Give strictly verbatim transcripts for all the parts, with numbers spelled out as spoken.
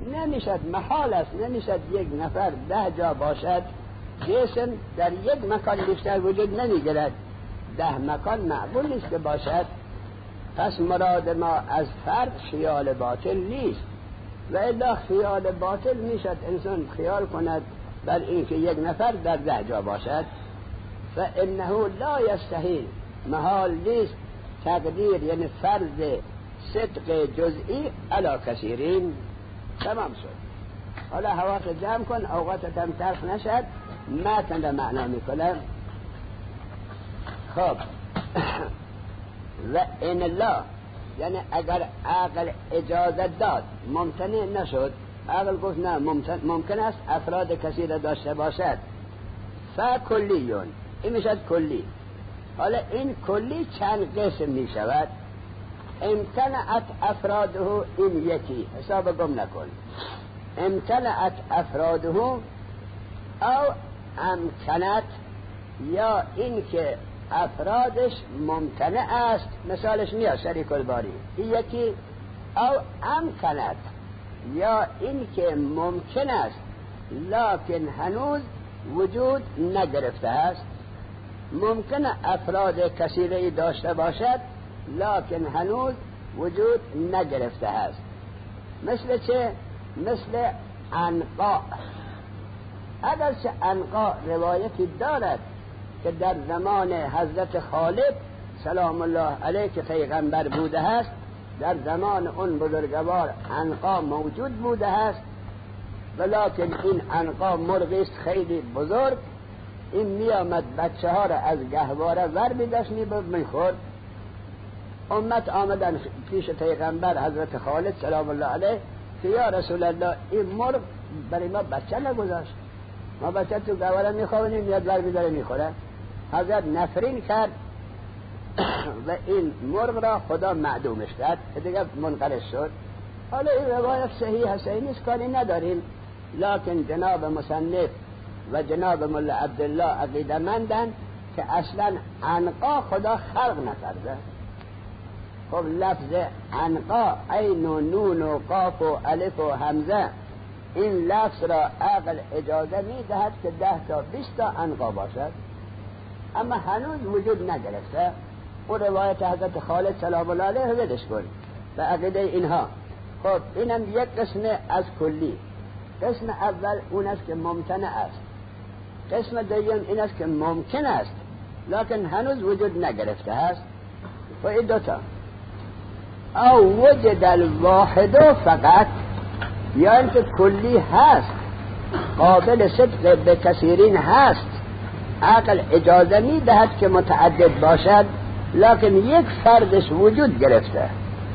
نمیشد، محال است، نمیشد یک نفر ده جا باشد. جسم در یک مکان بیشتر وجود نمیگیرد، ده مکان معقول نیست که باشد. پس مراد ما از فرد خیال باطل نیست، و الا خیال باطل میشد انسان خیال کند بر اینکه یک نفر در ده جا باشد. فانه لا یستحیل، محال نیست تقدیر یعنی فرض صدق جزئی علی کثیرین. تمام شد. حالا حواست جمع کن، اوقاتت هم تلخ نشد، متن را معنا میکنم. خب و این الله یعنی اگر عقل اجازه داد ممتنع نشد، عقل گفت نه ممکن, ممکن است افراد کسی را داشته باشد، فکلیون، این میشد کلی. حالا این کلی چند قسم می شود؟ امتنعت افراده، این یکی، حساب گم نکن. امتنعت افراده او امکنت، یا این که افرادش ممتنع است، مثالش میاد شریک الباری، این یکی. او امکنت، یا این که ممکن است لکن هنوز وجود نگرفته است. ممکن افراد کثیری داشته باشد لکن هنوز وجود نگرفته است. مثل چه؟ مثل عنقا. اگرچه عنقا روایتی دارد که در زمان حضرت خالد سلام الله علیه که پیغمبر بوده است، در زمان اون بزرگوار عنقا موجود بوده است، ولیکن این عنقا مرغی است خیلی بزرگ. این می آمد بچه ها را از گهواره ور می داشت می بود می خورد. امت آمدن پیش پیغمبر حضرت خالد سلام الله علیه که یا رسول الله این مرغ برای ما بچه نگذاشت، ما بچه تو گهواره می خوابونیم میاد ور می داره می خوره. حضرت نفرین کرد و این مرغ را خدا معدومش کرد که دیگه منقرض شد. حالا این روایت صحیح صحیح نیست، کاری نداریم، لکن جناب مصنف و جناب مولا عبدالله عقیده مندن که اصلا عنقا خدا خلق نکرده. خب لفظ عنقا عین و نون و قاف و الف و همزه، این لفظ را عقل اجازه می دهد که ده تا بیست تا عنقا باشد، اما هنوز وجود نگرفته. او روایت حضرت خالد سلام الله علیه ولش کن و عقیده اینها. خب اینم یک قسم از کلی. قسم اول اون است که ممتنع است، قسم دوم این است که ممکن است لکن هنوز وجود نگرفته است. و این دوتا او وجد الواحد فقط، یا اینکه کلی هست قابل صدق به کثیرین هست، عقل اجازه می دهد که متعدد باشد لکن یک فردش وجود گرفته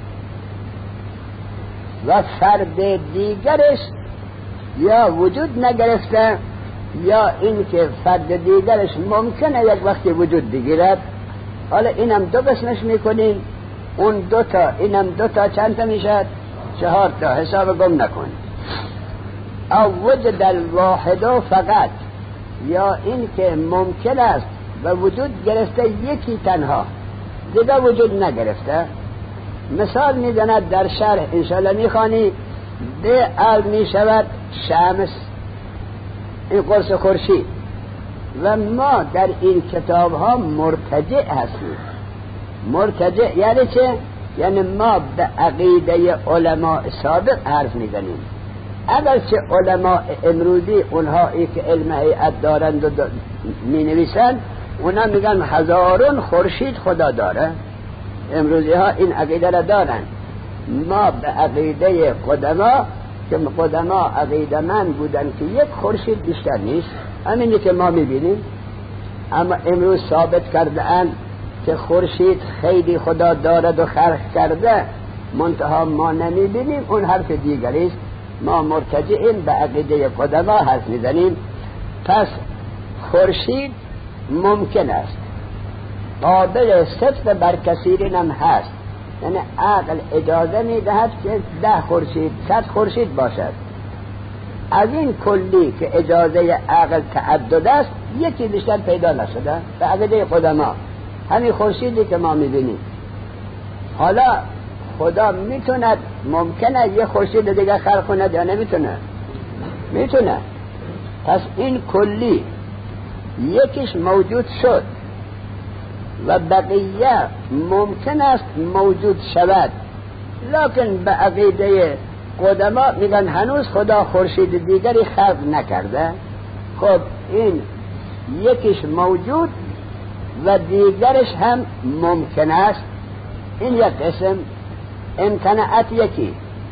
و فرد دیگرش یا وجود نگرفته، یا این که فرد دیگرش ممکنه یک وقتی وجود بگیرد. حالا اینم دو قسمش میکنیم، اون دوتا اینم دوتا چند تا میشد؟ چهار تا، حساب گم نکن. او وجد الواحد فقط، یا این که ممکن است و وجود گرفته یکی تنها، دیگه وجود نگرفته. مثال میزند در شرح انشاءالله میخوانی. به ال میشود شمس، این قرص خورشید، و ما در این کتاب ها مرتجع هستیم. مرتجع یعنی چه؟ یعنی ما به عقیده علماء سابق حرف میزنیم. اگرچه علماء امروزی اونهایی که علم هیئت دارند و می نویسند، اونا میگن هزارون خورشید خدا داره. امروزی ها این عقیده را دارن. ما به عقیده قدما که قدما عقیده من بودن که یک خورشید بیشتر نیست، همینی که ما میبینیم. اما امروز ثابت کرده اند که خورشید خیلی خدا دارد و خلق کرده، منتها ما نمیبینیم، اون حرف دیگری است. ما مرتجعیم به عقیده قدما حرف میزنیم. پس خورشید ممکن است، قابل صدق بر کثیرین هم هست، یعنی عقل اجازه میدهد که ده خورشید صد خورشید باشد. از این کلی که اجازه عقل تعدد است، یکی بیشتر پیدا نشده به عقیده قدما، همین خورشیدی که ما میبینیم. حالا خدا میتوند ممکنه یه خورشید دیگه خلق کنه یا نمیتونه؟ میتونه. پس این کلی یکیش موجود شد و بقیه ممکن است موجود شود، لکن به عقیده قدما میگن هنوز خدا خورشید دیگری خلق نکرده. خب این یکیش موجود و دیگرش هم ممکن است. این یک قسم. امتنعت یکی،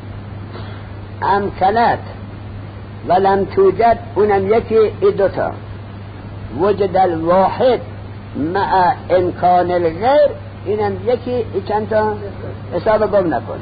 امکنت ولم توجد اونم یکی. ای دوتا. وجد الواحد مع امکان الغیر اینم یکی. ای چند تا؟ حساب گم نکن.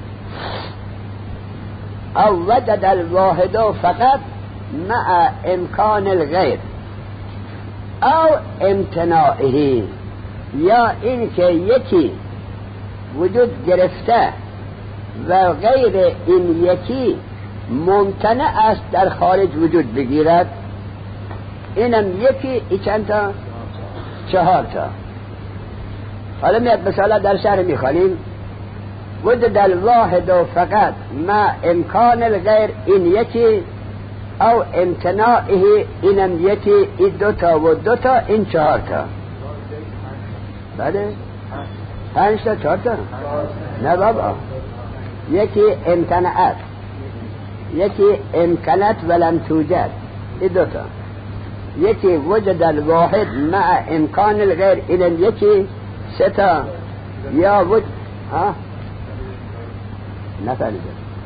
او وجد الواحد فقط مع امکان الغیر او امتناعه، یا این که یکی وجود گرفته و غیر این یکی ممتنع است در خارج وجود بگیرد. اینم یکی. ای چند تا؟ چهار تا. حالا میاد مثلا در شهر میخوانیم وجد الواحد فقط مع امکان الغیر این یکی او امتناعه اینم یکی. این دوتا و دوتا این چهار تا. بله پنج تا چهار تا. نه بابا، یکی امتنعت، یکی امکنت ولم توجد، این دوتا. یکی وجد الواحد مع امکان الغیر اینم یکی. سه تا. یا وجد ها نفعلیده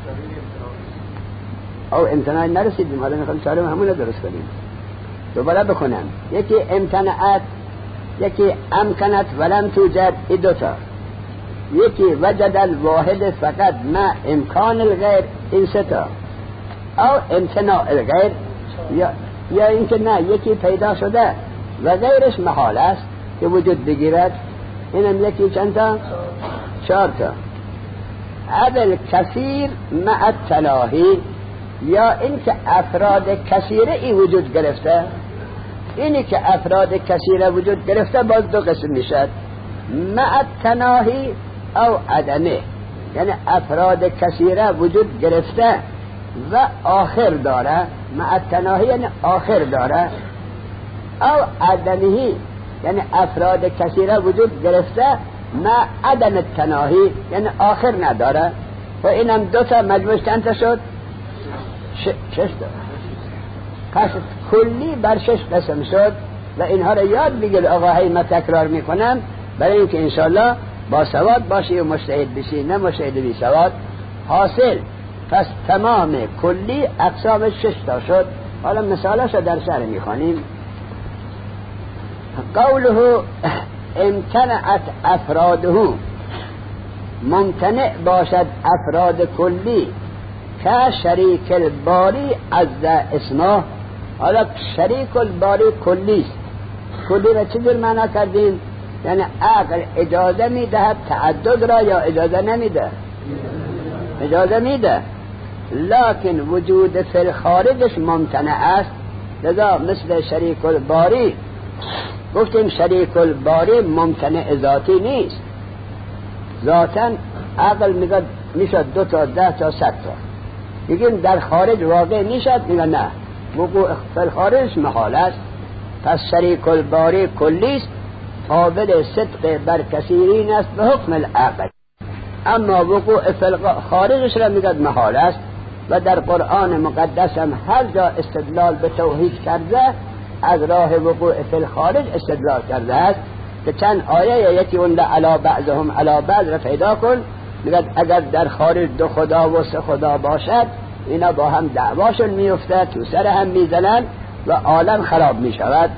او امتناعی نرسیدیم. حالا میخوام چهارم همون درست کنیم. دوباره بکنم. یکی امتنعت، یکی امکنت ولم توجد، این دوتا. یکی وجد الواحد فقط مع امکان الغیر، این سه تا. او امتناع الغیر، یا یا اینکه نه یکی پیدا شده و غیرش محال است که وجود بگیرد، اینم یکی. چند تا؟ چهار تا. عدل کثیر مع التلاهی، یا این که افراد کثیره ای وجود گرفته. اینی که افراد کثیره وجود گرفته باز دو قسم میشد، مع التناهی او عدمه. یعنی افراد کثیره وجود گرفته و آخر داره. مع التناهی یعنی آخر داره. او عدمهی یعنی افراد کثیره وجود گرفته مع عدم التناهی یعنی آخر نداره. و اینم دو تا مجموع چند تا شد؟ ش... شش تا. پس کلی بر شش قسم شد و اینها رو یاد بگیر. آقا هی من تکرار میکنم برای اینکه انشالله با سواد باشی و مجتهد بشی، نه مجتهد بی سواد حاصل. پس تمام کلی اقسام شش تا شد. حالا مثالش رو در شرح میخوانیم. قوله امتنعت افراده، ممتنع باشد افراد کلی که شریک الباری از اسمه. حالا شریک الباری کلی است. کلی را چه جور معنا کردیم؟ یعنی عقل اجازه میدهد تعدد را یا اجازه نمیده؟ اجازه میده، لکن وجود فی الخارجش ممتنع است. لذا مثل شریک الباری گفتیم شریک الباری ممتنع ذاتی نیست. ذاتاً عقل میگه میشد دو تا ده تا صد تا، میگیم در خارج واقع میشد، میگه نه وقوع فی الخارج محال است. پس شریک الباری کلیست، قابل صدق بر کثیرین است به حکم العقل. اما وقوع فی الخارجش را میگه محال است. و در قرآن مقدس هم هر جا استدلال به توحید کرده از راه وقوع فی الخارج استدلال کرده است که چند آیه یکی اون علا بعضهم علا بعض را پیدا کن، میگه اگر در خارج دو خدا و سه خدا باشد اینا با هم دعواشون میفته، تو سر هم میزنن و عالم خراب میشود.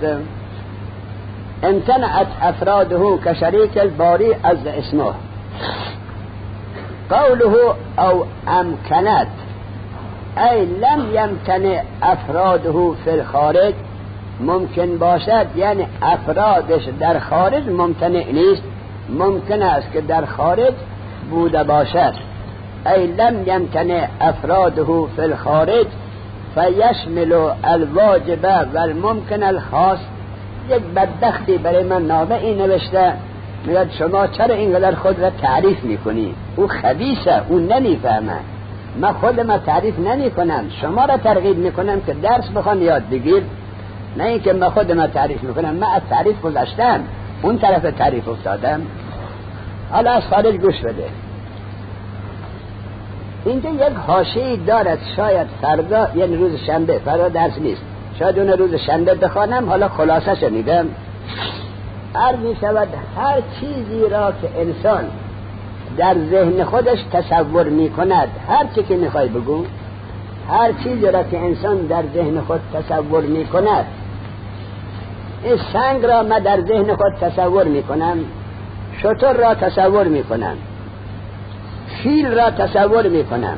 امتنعت افراده که شریک الباری از اسمه. قوله او امکنت ای لم یمتنع افراده فی الخارج، ممکن باشد یعنی افرادش در خارج ممتنع نیست، ممکن است که در خارج بوده باشد. ای لم یمتنع افراده فی الخارج فیشمل الواجب و الممکن الخاص. یک بدبختی برای من نامه این نوشته، میگه شما چرا اینقدر خود را تعریف میکنی؟ او خبیثه، او نمیفهمه. من خودم تعریف نمی کنم، شما را ترغیب می کنم که درس بخوان یاد بگیر، نه اینکه من خودم تعریف می کنم. من از تعریف گذاشتم، اون طرف تعریف افتادم. حالا از خارج گوش بده. اینجا یک حاشیه‌ای دارد، شاید فردا، یعنی روز شنبه، فردا درس نیست، شاید اون روز شنبه بخوانم. حالا خلاصش میگم. عرض می شود هر چیزی را که انسان در ذهن خودش تصور می کند، هر چی که می خواهی بگو، هر چیزی را که انسان در ذهن خود تصور می کند، این سنگ را من در ذهن خود تصور می کنم، شتر را تصور می کنم، فیل را تصور می کنم،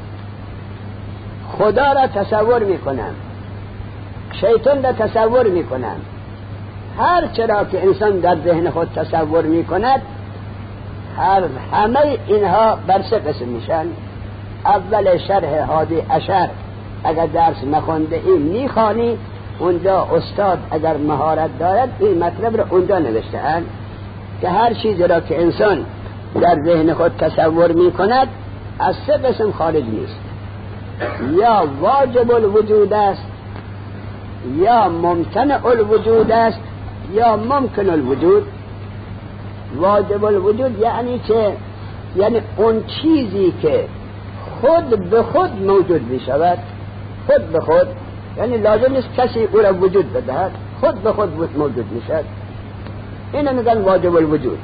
خدا را تصور می کنم، شیطان را تصور می کنم. هر چرا که انسان در ذهن خود تصور می کند، هر همه اینها بر سه قسم میشن. اول شرح هادی عشر اگر درس نخونده این میخوانی، اونجا استاد اگر مهارت دارد این مطلب را اونجا نوشته اند که هر چیزی را که انسان در ذهن خود تصور می کند از سه قسم خارج نیست. یا واجب الوجود است، یا ممتنع الوجود است، یا ممکن الوجود. واجب الوجود یعنی چه؟ یعنی اون چیزی که خود به خود موجود می شود، خود به خود، یعنی لازم نیست کسی او را وجود بدهد، خود به خود موجود می شود، اینو میگن واجب الوجود.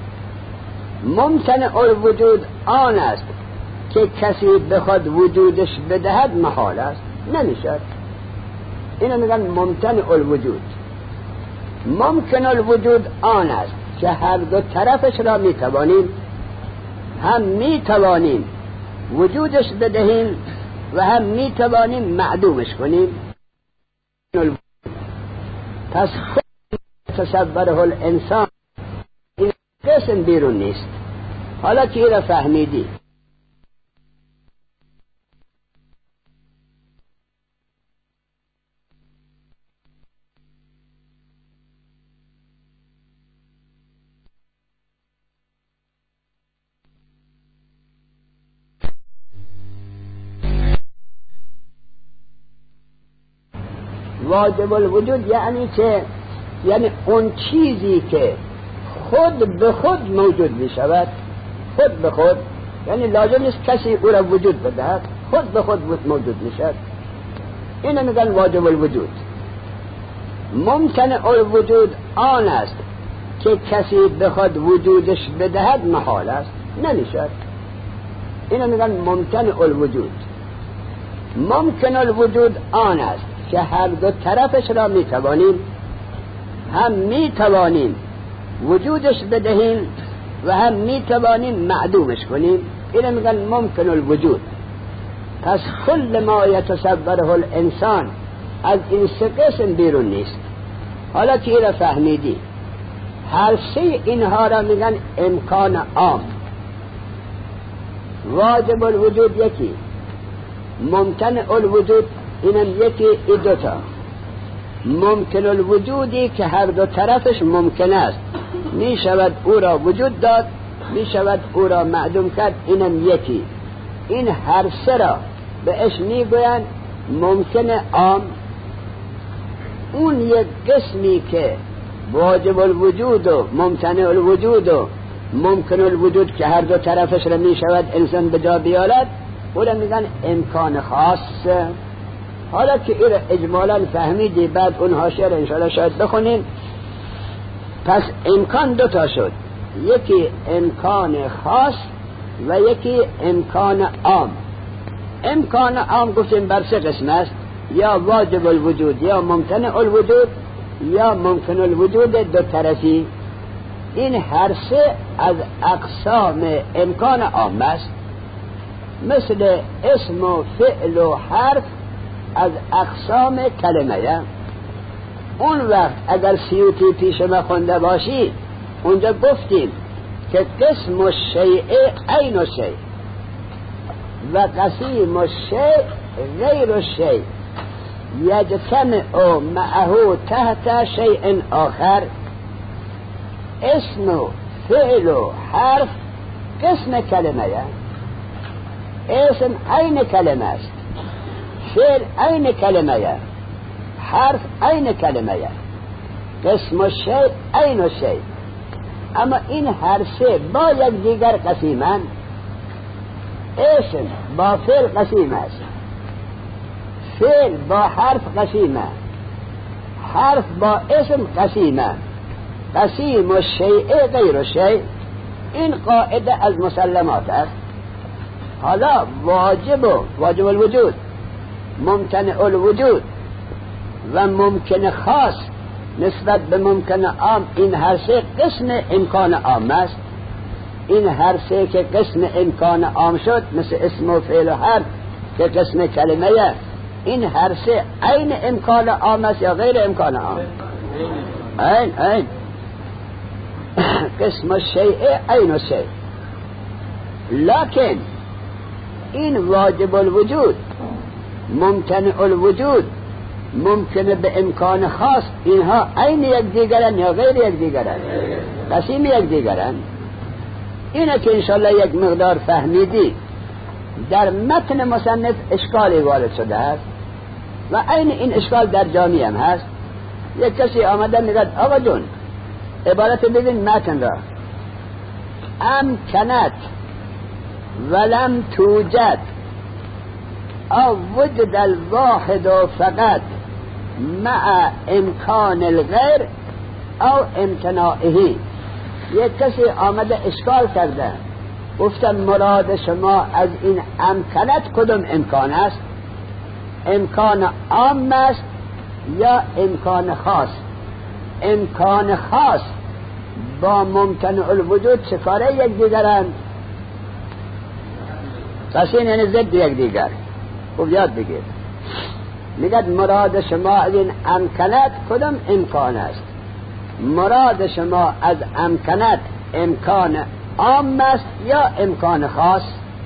ممتنع الوجود آن است که کسی به خود وجودش بدهد محال است، نمیشد، اینو میگن ممتنع الوجود. ممکن الوجود آن است که هر دو طرفش را میتوانیم، هم میتوانیم وجودش بدهیم و هم میتوانیم معدومش کنیم. پس خود تصوره الانسان این قسم بیرون نیست. حالا که این را فهمیدی، واجب الوجود یعنی چه؟ یعنی اون چیزی که خود به خود موجود می شود، خود به خود، یعنی لازم نیست کسی او را وجود بدهد، خود به خود موجود می شود، اینو میگن واجب الوجود. ممتنع الوجود آن است که کسی به خود وجودش بدهد محال است، نمیشد، اینو میگن ممتنع الوجود. ممکن الوجود آن است که هر دو طرفش را میتوانیم، هم میتوانیم وجودش بدهیم و هم میتوانیم معدومش کنیم، اینو میگن ممکن الوجود. پس کل ما یتصوره الانسان از این سه قسم بیرون نیست. حالا که این را فهمیدی، هر سه اینها را میگن امکان عام. واجب الوجود یکی، ممتنع الوجود اینم یکی، ای دوتا. ممکن الوجودی که هر دو طرفش ممکن است، می شود او را وجود داد، می شود او را معدوم کرد، اینم یکی. این هر سه را بهش می گویند ممکن عام. اون یک قسمی که واجب الوجود و ممتنع الوجود و ممکن الوجود که هر دو طرفش را می شود انسان به جا بیارد، او را میگن امکان خاص. حالا که این اجمالا فهمیدی، بعد اون حاشیه را انشاءالله شاید بخونیم. پس امکان دو تا شد، یکی امکان خاص و یکی امکان عام. امکان عام گفتیم بر سه قسم است، یا واجب الوجود، یا ممتنع الوجود، یا ممکن الوجود دو طرفی. این هر سه از اقسام امکان عام است، مثل اسم و فعل و حرف از اقسام کلمه. اون وقت اگر سیوطی پیش ما خونده باشی، اونجا گفتیم که قسم الشیء عین الشیء و قسیم الشیء غیر الشیء یجتمع معه تحت شیء آخر. اسم و فعل و حرف قسم کلمه، اسم عین کلمه است، فعل عین کلمه، حرف عین کلمه، قسم الشیء عین الشیء. اما این هر سه با یک دیگر قسیمند. اسم با فعل قسیم است، فعل با حرف قسیمه، حرف با اسم قسیمه. قسیم الشیء غیر الشیء، این قاعده از مسلمات است. حالا واجب و واجب الوجود، ممتنع الوجود و ممکن خاص نسبت به ممکن عام، این هر سه قسم امکان عام است. این هر سه که قسم امکان عام شد، مثل اسم و فعل و حرف که قسم کلمه، این هر سه عین امکان عام است یا غیر امکان عام؟ عین عین قسم الشیء عین الشیء. لکن این واجب الوجود، ممتنع الوجود، ممکن به امکان خاص، اینها عین یک دیگرن یا غیر یک دیگرن؟ قسیم یک دیگرن. اینه که انشاءالله یک مقدار فهمیدی. در متن مصنف اشکالی وارد شده است و عین این اشکال در جامی هم هست. یک کسی آمده میگه آقا جون عبارت ببین متن را، امکنت ولم توجد او وجد الواحد فقط مع امکان الغیر او امتناعه. یک کسی آمده اشکال کرده، گفتم مراد شما از این امکنت کدوم امکان است؟ امکان عام است یا امکان خاص؟ امکان خاص با ممتنع الوجود چه کاره یک دیگرند؟ پس این یعنی ضد یک دیگر. خوب یاد بگیر. میگد مراد شما از این امکنت کدوم امکان است؟ مراد شما از امکنت امکان عام است یا امکان خاص؟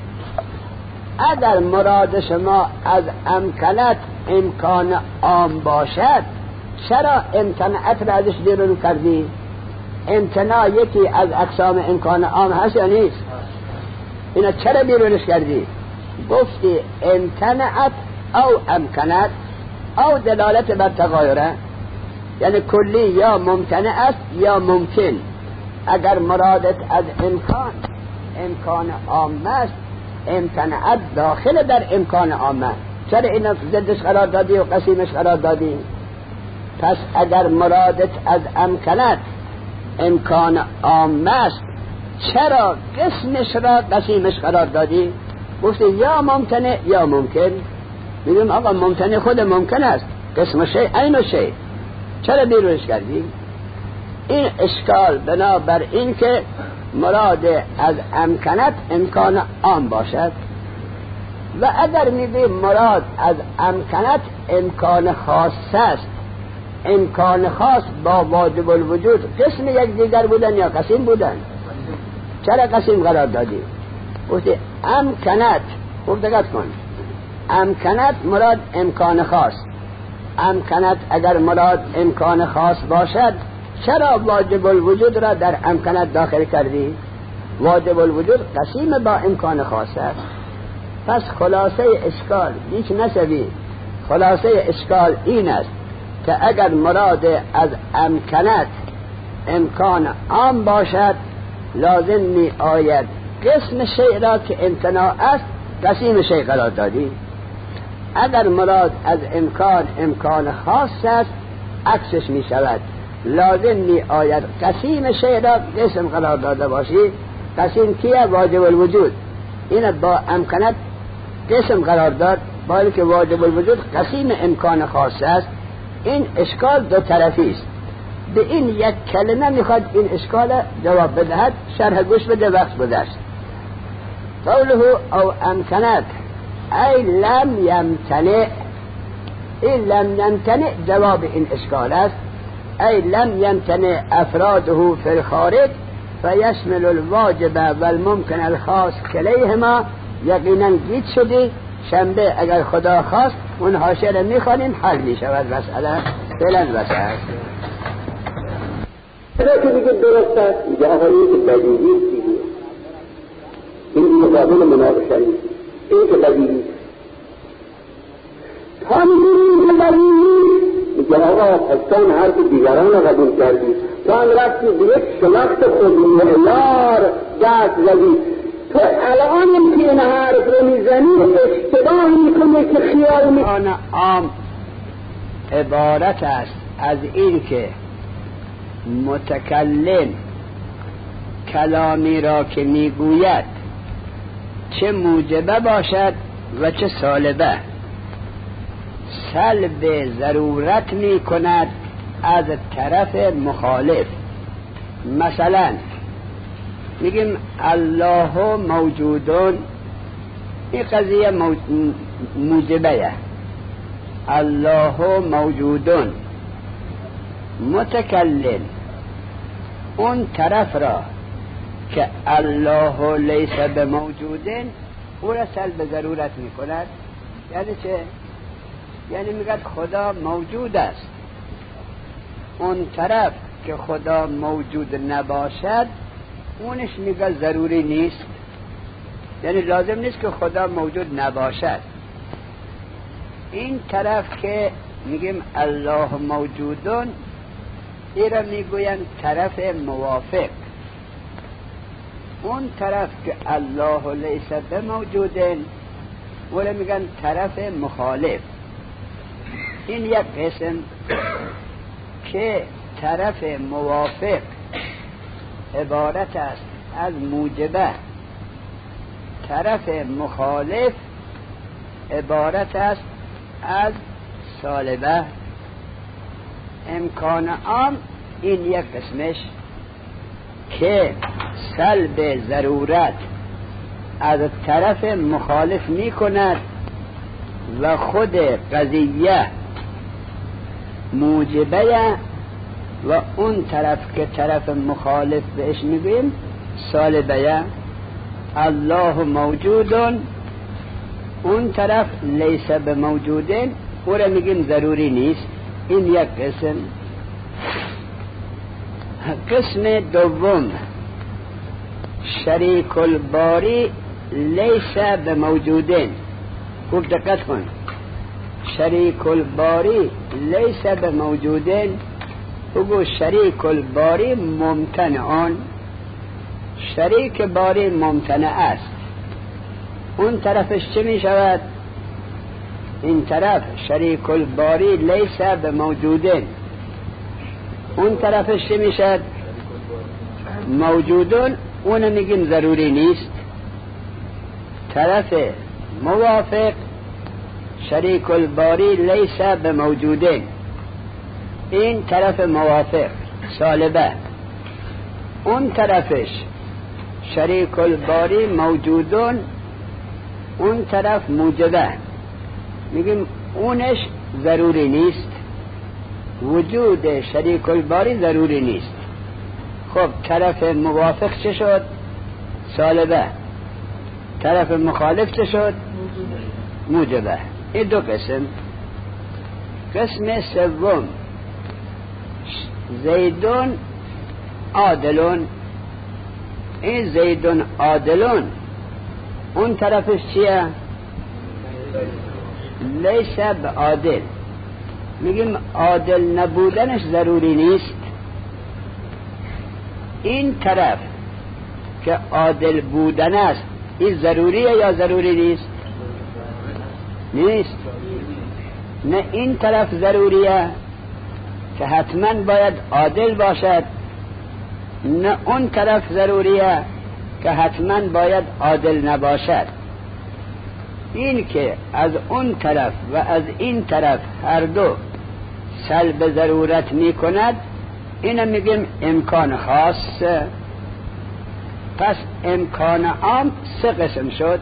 اگر مراد شما از امکنت امکان عام باشد، چرا امتنعت را ازش بیرون کردی؟ امتناع یکی از اقسام امکان عام هست یا نیست؟ اینا چرا بیرونش کردی؟ گفتی امتنعت او امکنت او دلالت بر تغایره، یعنی کلی یا ممتنع است یا ممکن. اگر مرادت از امکان امکان عام است، امتنعت داخل در امکان عام است، چرا اینا ضدش قرار دادی و قسیمش قرار دادی؟ پس اگر مرادت از امکنت امکان عام است، چرا قسمش را قسیمش قرار دادی؟ گفتی یا ممتنع یا ممکن. میگم آقا ممتنع خود ممکن است، قسم شیء عین شیء، چرا بیرونش کردی؟ این اشکال بنابر این که مراد از امکنت امکان عام باشد. و اگر میگی مراد از امکنت امکان خاص است، امکان خاص با واجب الوجود قسم یک دیگر بودن یا قسیم بودن؟ چرا قسیم قرار دادی؟ گفتی امکنت. خوب دقت کن، امکنت مراد امکان خاص. امکنت اگر مراد امکان خاص باشد، چرا واجب الوجود را در امکنت داخل کردی؟ واجب الوجود قسیم با امکان خاص است. پس خلاصه اشکال هیچ نشوی. خلاصه اشکال این است که اگر مراد از امکنت امکان عام باشد، لازم می آید قسم شیء را که امتناع است قسیم شیء قرار دادی. اگر مراد از امکان امکان خاص است، عکسش می شود، لازم می آید قسیم شیء را قسم قرار داده باشی. قسیم کیه؟ واجب الوجود. این با امکنت قسم قرار داد، باید که واجب الوجود قسیم امکان خاص است. این اشکال دو طرفی است. به این یک کلمه میخواد این اشکال جواب بدهد. شرح گوش بده، وقت گذشت. قوله او امکنت ای لم یمتنع. این لم یمتنع جواب این اشکال است. ای لم یمتنع افراده فی الخارج فیشمل الواجب والممکن الخاص کلیهما. یقینا گیت شدی. شنبه اگر خدا خواست اون حاشیه رو میخوانیم، حل میشود مسئله. فعلا بسر اگر که دیگه درست است، میگه آقا این که بدیهی دیگه این مقابل مناقشه نیست. این که بدی نیست. تا میگویی که بدی نیست میگه آقا پستان حرف دیگران رو قبول کردی، تو هم رفتی به یک شناخت خود معیار دست زدی. تو الان که این حرف رو میزنی اشتباه میکنه که خیال می آن عام عبارت است از این که متکلم کلامی را که میگوید چه موجبه باشد و چه سالبه سلب ضرورت می کند از طرف مخالف. مثلا میگیم الله موجودون، این قضیه موجبه، الله موجودون. متکلم اون طرف را که الله لیس بموجودن او را سلب ضرورت می کند. یعنی چه؟ یعنی میگه خدا موجود است. اون طرف که خدا موجود نباشد اونش میگه ضروری نیست، یعنی لازم نیست که خدا موجود نباشد. این طرف که میگیم الله موجودون این را میگویند طرف موافق. اون طرف که الله لیس بموجودن ولی میگن طرف مخالف. این یک قسم که طرف موافق عبارت است از موجبه، طرف مخالف عبارت است از سالبه. امکان عام این یک قسمش که سلب ضرورت از طرف مخالف می کند و خود قضیه موجبه و اون طرف که طرف مخالف بهش میگیم سالبه. الله موجودون، اون طرف لیس بموجودن او را میگیم ضروری نیست. این یک قسم. قسم دوم شریک الباری لیس بموجودن. خوب دقت کن، شریک الباری لیس بموجودن. بگو شریک الباری ممتنعان، شریک باری ممتنع است. اون طرفش چه می شود؟ این طرف شریک الباری لیس بموجودن، اون طرفش چه می شود؟ موجودون. اون میگیم ضروری نیست. طرف موافق شریک الباری لیس بموجودن، این طرف موافق سالبه. اون طرفش شریک الباری موجودون، اون طرف موجبه، میگیم اونش ضروری نیست. وجود شریک الباری ضروری نیست. خب طرف موافق چه شد؟ سالبه. طرف مخالف چه شد؟ موجبه. این دو قسم. قسم سوم زیدون عادلون. این زیدون عادلون اون طرفش چیه؟ لیس بعادل، میگیم عادل نبودنش ضروری نیست. این طرف که عادل بودن است این ضروریه یا ضروری نیست؟ نیست. نه این طرف ضروریه که حتما باید عادل باشد، نه اون طرف ضروریه که حتما باید عادل نباشد. این که از اون طرف و از این طرف هر دو سلب ضرورت می کند اینو میگیم امکان خاص. پس امکان عام سه قسم شد.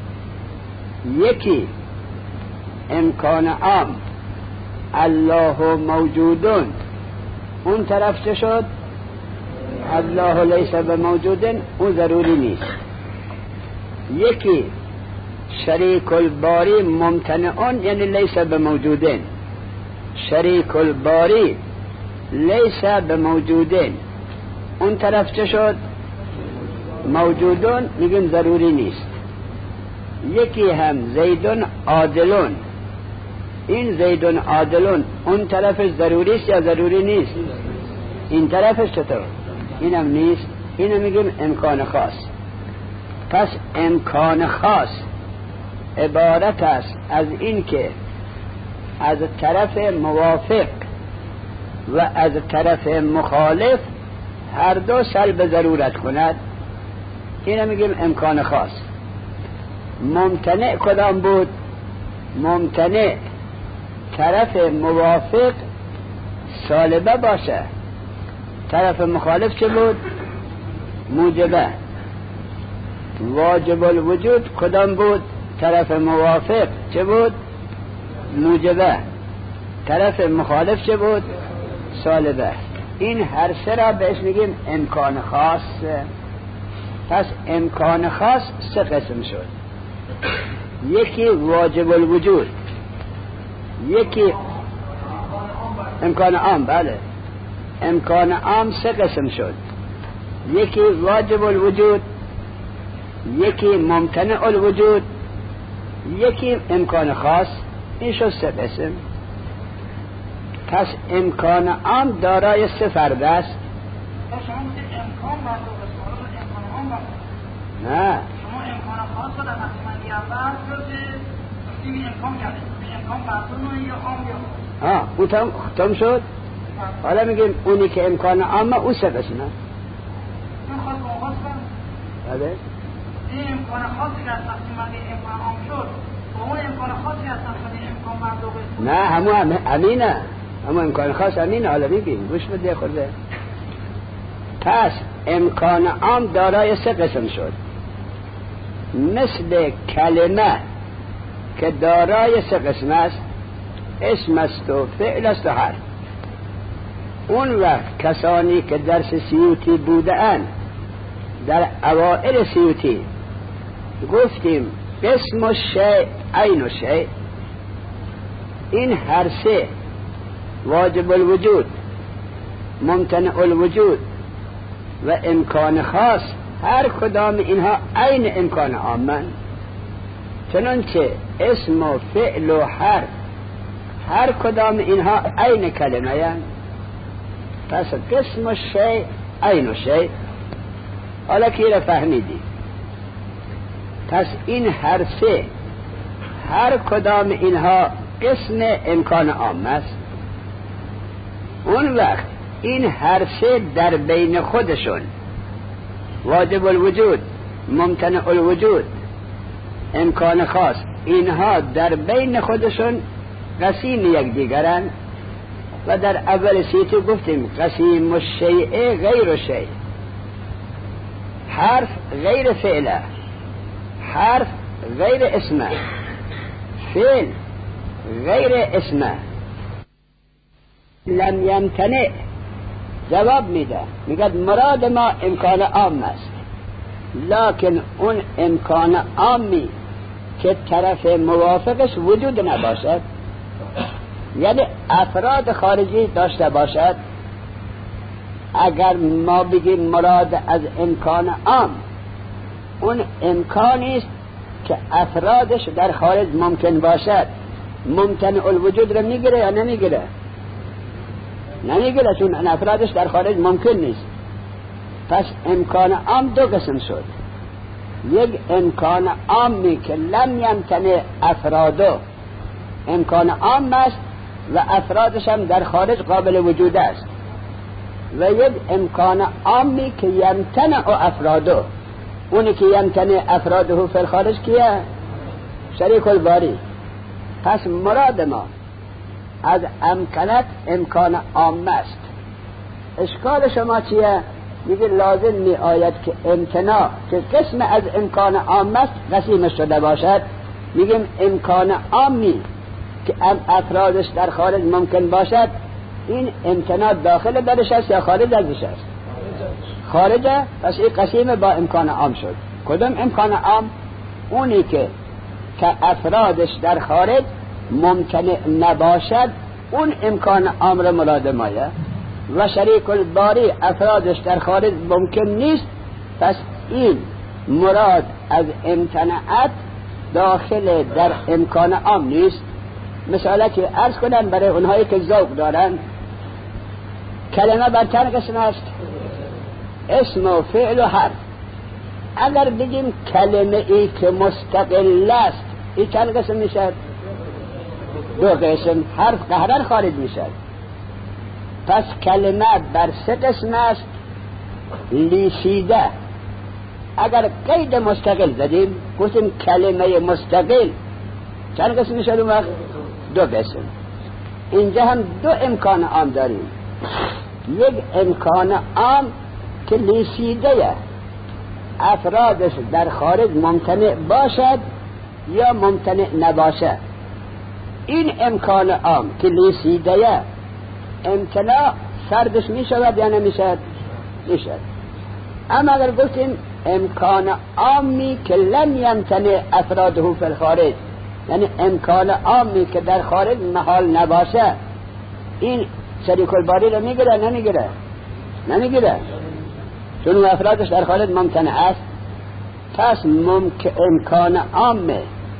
یکی امکان عام الله موجودون، اون طرف چه شد؟ الله لیس بموجودن، اون ضروری نیست. یکی شریک الباری ممتنعون، یعنی لیس بموجودن. شریک الباری لیس بموجودن، اون طرف چه شد؟ موجودون، میگیم ضروری نیست. یکی هم زیدون عادلون. این زیدون عادلون اون طرفش ضروری است یا ضروری نیست؟ این طرفش چطور؟ اینم نیست. اینو میگیم امکان خاص. پس امکان خاص عبارت است از این که از طرف موافق و از طرف مخالف هر دو سلب ضرورت کند. اینو میگیم امکان خاص. ممتنع کدام بود؟ ممتنع طرف موافق سالبه باشه، طرف مخالف چه بود؟ موجبه. واجب الوجود کدام بود؟ طرف موافق چه بود؟ موجبه. طرف مخالف چه بود؟ سالبه. این هر سه را بهش میگیم امکان خاص. پس امکان خاص سه قسم شد. یکی واجب الوجود، یکی امکان عام. بله، امکان عام سه قسم شد. یکی واجب الوجود، یکی ممتنع الوجود، یکی امکان خاص. این شد سه قسم. پس امکان عام دارای سه فرد است. نه، شما امکان خاص رو در مقسمه اول گفتیم امکان کردیم، امکان مردم یا عام یا ها اون تم تم شد. حالا میگیم اونی که امکان عامه او سه قسمه. این خاص و خاص هم بله، این امکان خاصی که از تقسیم امکان عام شد با اون امکان خاصی از تقسیم امکان مردم. نه همون امینه، همون امکان خاص امینه. حالا میگیم گوش بده خورده. پس امکان عام دارای سه قسم شد. مثل کلمه که دارای سه قسم است، اسم است و فعل است و حرف. اون وقت کسانی که درس سیوطی بودند در اوائل سیوطی گفتیم اسم و شیء عین و شیء. این هر سه واجب الوجود، ممتنع الوجود و امکان خاص، هر کدام اینها عین امکان عامن. چنانچه اسم و فعل و حرف هر کدام اینها عین کلمه یند. پس قسم و شیء عین و شیء. حالا که را فهمیدی. پس این هر سه هر کدام اینها قسم امکان عام است. اون وقت این هر سه در بین خودشون واجب الوجود، ممتنع الوجود، امکان خاص، اینها در بین خودشون قسیم یک دیگرن. و در اول سیتی گفتیم قسیم الشیء غیر شیء. حرف غیر فعله، حرف غیر اسمه، فعل غیر اسمه. لم یمتنع جواب میده، میگه مراد ما امکان عام است، لکن اون امکان عامی که طرف موافقش وجود نباشد، یعنی افراد خارجی داشته باشد. اگر ما بگیم مراد از امکان عام اون امکانی است که افرادش در خارج ممکن باشد، ممتنع الوجود رو میگیره یا نمیگیره؟ نمیگیره، چون افرادش در خارج ممکن نیست. پس امکان عام دو قسم شد. یک امکان عامی که لم یمتنع افرادو، امکان عام است و افرادش هم در خارج قابل وجود است. و یک امکان عامی که یمتنع افرادو، اونی که یمتنع افراده فی الخارج کیه؟ شریک الباری. پس مراد ما از امکنت امکان عام است. اشکال شما چیه؟ میگه لازم می آید که امتناع که قسم از امکان عام است قسیم شده باشد. میگیم امکان عامی که افرادش در خارج ممکن باشد، این امتناع داخل درش است یا خارج ازش است؟ خارجه. پس این قسیم با امکان عام شد. کدام امکان عام؟ اونی که که افرادش در خارج ممتنع نباشد، اون امکان عام را مراد مایه. و شریک الباری افرادش در خارج ممکن نیست، پس این مراد از امتناعت داخل در امکان عام نیست. مثلا که عرض کنم برای اونهایی که ذوق دارن، کلمه بر چند قسم است؟ اسم و فعل و حرف. اگر بگیم کلمه ای که مستقل است، این چند قسم میشد؟ دو قسم. حرف قهرن خارج میشد. پس کلمه بر سه قسم است. لیسیده اگر قید مستقل زدیم گفتیم کلمه مستقل چند قسم میشد؟ اون وقت دو قسم. اینجا هم دو امکان عام داریم. یک امکان عام که لیسیده افرادش در خارج ممتنع باشد یا ممتنع نباشد. این امکان عام که لیسیده امتناع فردش میشود یا نمیشد؟ میشد. اما اگر گفتیم امکان عامی که لم یمتنع افراده فی الخارج، یعنی امکان عامی که در خارج محال نباشه، این شریک الباری رو میگیره نمیگیره؟ نمیگیره، چون افرادش در خارج ممتنع است. پس ممکن امکان عام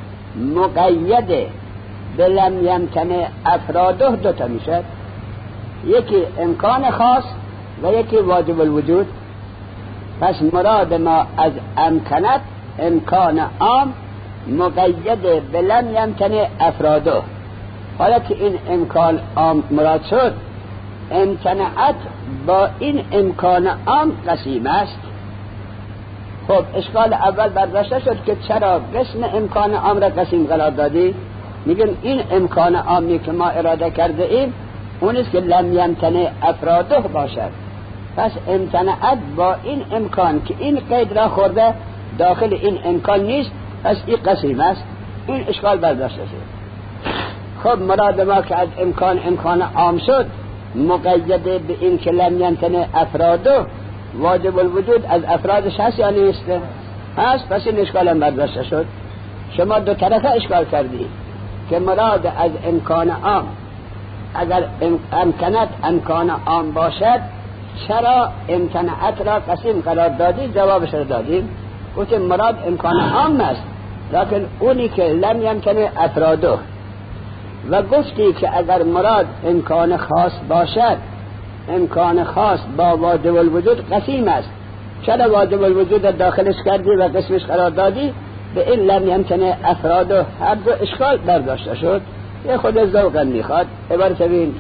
مقید به لم یمتنع افراده دوتا میشه، یکی امکان خاص و یکی واجب الوجود. پس مراد ما از امکنت امکان عام مقید به لم یمتنع افراده. حالا که این امکان عام مراد شد، امتنعت با این امکان عام قسیم است. خب اشکال اول برداشته شد که چرا قسم امکان عام را قسیم قرار دادی؟ میگن این امکان عامی که ما اراده کرده ایم اونیست که لم یمتنع افراده باشد. پس امتنعت با این امکان که این قید را خورده داخل این امکان نیست، پس این قسیم است. این اشکال برداشته شد. خب مراد ما که از امکان امکان عام شد مقید به این که لم یمتنع افراده، واجب الوجود از افرادش هست یا نیست؟ هست. پس این اشکال هم برداشته شد. شما دو طرفه اشکال کردی که مراد از امکان عام اگر امکنت امکان عام باشد چرا امتنعت را قسیم قرار دادی؟ جوابش را دادیم، گفتیم مراد امکان عام است لیکن اونی که لم یمتنع افراده. و گفتی که اگر مراد امکان خاص باشد امکان خاص با واجب الوجود قسیم است، چرا واجب الوجود داخلش کردی و قسمش قرار دادی؟ به این لم یمتنع افراده. هر دو اشکال برداشته شد. یه خود ذوقا میخواد عبارت بین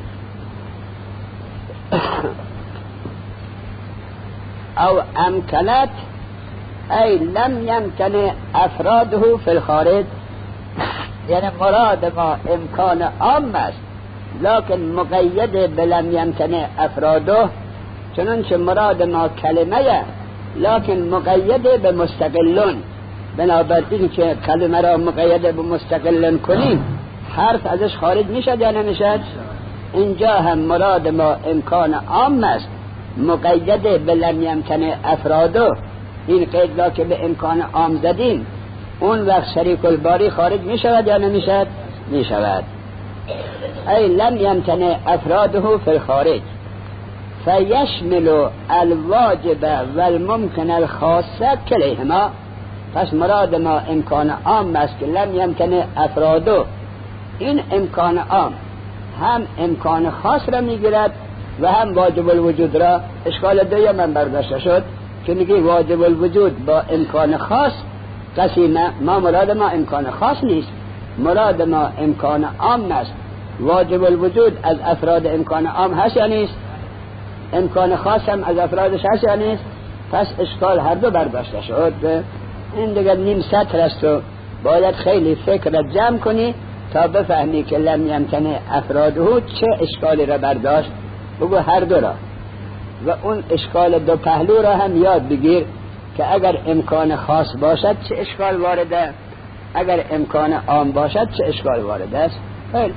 او امکنت ای لم یمتنع افراده فی الخارج، یعنی مراد ما امکان عام است لکن مقید به لم یمتنع افراده، چنانچه مراد ما کلمه لکن مقید به مستقلون. بنابراین که کلمه را مقید به مستقلون کنیم حرف ازش خارج میشد یا نمیشد؟ اینجا هم مراد ما امکان عام است مقید به لم یمتنع افراده. این قید را که به امکان عام زدیم اون وقت شریک الباری خارج میشود یا نمیشد؟ میشود. ای لم یمتنع افراده فی الخارج فیشمل الواجب والممکن الخاصه کلیهما. پس مراد ما امکان عام است که لم یمتنع افراده، این امکان عام هم امکان خاص را میگیرد و هم واجب الوجود را. اشکال دویم من برداشته شد که میگی واجب الوجود با امکان خاص قسیمه. ما مراد ما امکان خاص نیست، مراد ما امکان عام است. واجب الوجود از افراد امکان عام هست یا نیست؟ امکان خاص هم از افرادش هست یا نیست؟ پس اشکال هر دو برداشته شد. این دیگر نیم سطر است و باید خیلی فکر جمع کنی تا بفهمی که لم یمتنع افراده چه اشکالی را برداشت. بگو هر دو را و اون اشکال دو پهلو را هم یاد بگیر که اگر امکان خاص باشد چه اشکال وارده، اگر امکان عام باشد چه اشکال وارده است. خیلی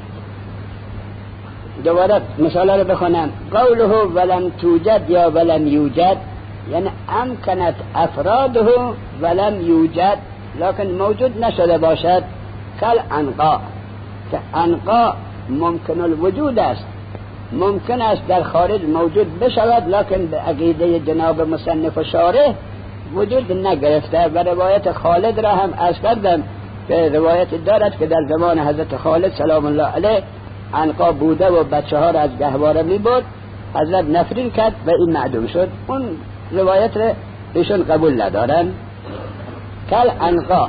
دوباره مثال رو بخونم. قوله ولم توجد یا ولم یوجد، یعنی امکنت افراده ولم یوجد لکن موجود نشده باشد. کل انقا، که انقا ممکن الوجود است، ممکن است در خارج موجود بشود لکن به عقیده جناب مصنف و شارح وجود نگرفته. و روایت خالد را هم از کردم که روایت دارد که در زمان حضرت خالد سلام الله علیه عنقا بوده و بچه ها را از گهواره می برد، حضرت نفرین کرد و این معدوم شد. اون روایت را ایشون قبول ندارن. کل عنقا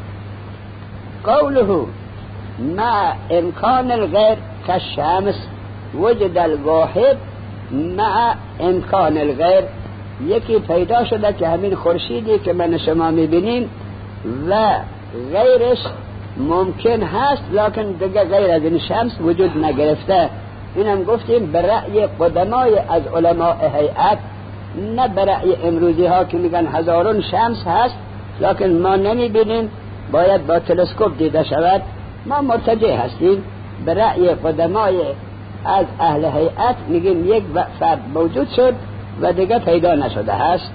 قوله مع امکان الغیر کالشمس وجد الواحد مع امکان الغیر، یکی پیدا شده که همین خورشیدی که من شما میبینیم و غیرش ممکن هست، لکن دیگه غیر از این شمس وجود نگرفته. اینم گفتیم به رأی قدمای از علماء هیئت، نه به رأی امروزی ها که میگن هزارون شمس هست لکن ما نمیبینیم، باید با تلسکوپ دیده شود. ما مرتجع هستیم به رأی قدمای از اهل هیئت، میگیم یک فرد موجود شد و دیگه پیدا نشده هست.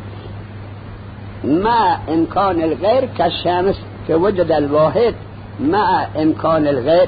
مع امکان الغیر کالشمس که وجد الواحد مع امکان الغیر،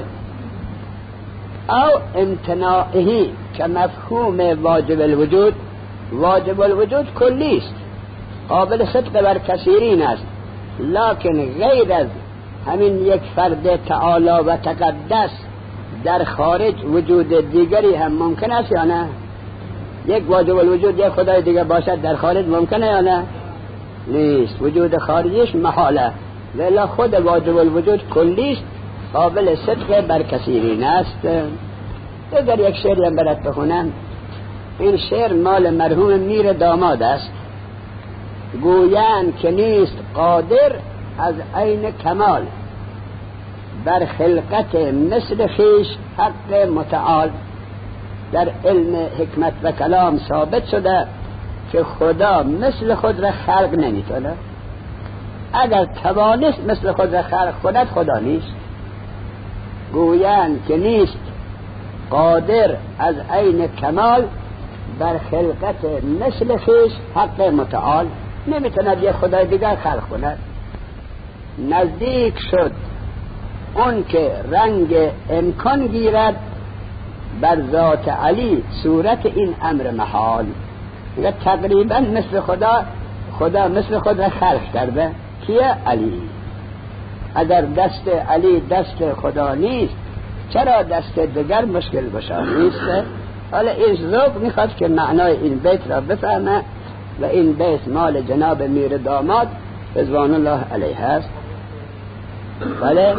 او امتناعه که مفهوم واجب الوجود. واجب الوجود کلیست، قابل صدق بر کثیرین است، لکن غیر از همین یک فرد تعالی و تقدس در خارج وجود دیگری هم ممکن است یا نه؟ یک واجب الوجود یک خدای دیگه باشد در خارج ممکنه یا نه؟ نیست، وجود خارجیش محاله، ولی خود واجب الوجود کلیست، قابل صدق بر کثیرین است. اگر یک شعری هم برات بخونم، این شعر مال مرحوم میر داماد است. گویند که نیست قادر از عین کمال، بر خلقت مثل خیش حق متعال. در علم حکمت و کلام ثابت شده که خدا مثل خود را خلق نمی‌کنه. اگر توانست مثل خود را خلق کند خدا نیست. گویند که نیست قادر از عین کمال، بر خلقت مثل خیش حق متعال. نمیتونه یه خدای دیگر خلق کند. نزدیک شد اون که رنگ امکان گیرد، بر ذات علی صورت این امر محال. یا تقریبا مثل خدا، خدا مثل خود را خلق کرده. کیه؟ علی. اگر دست علی دست خدا نیست، چرا دست دیگر مشکل گشا نیست؟ حالا این ذوق میخواد که معنای این بیت را بفهمه و این بیت مال جناب میر داماد رضوان الله علیه است. بله،